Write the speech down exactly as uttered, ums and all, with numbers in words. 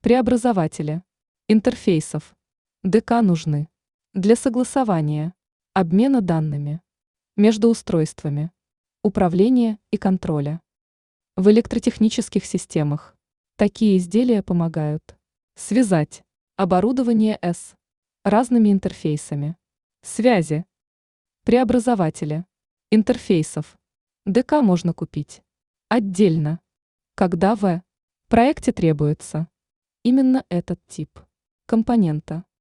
Преобразователи интерфейсов д к нужны для согласования, обмена данными между устройствами, управления и контроля. В электротехнических системах такие изделия помогают связать оборудование с разными интерфейсами, связи, преобразователи интерфейсов д к можно купить отдельно, когда в проекте требуется именно этот тип компонента.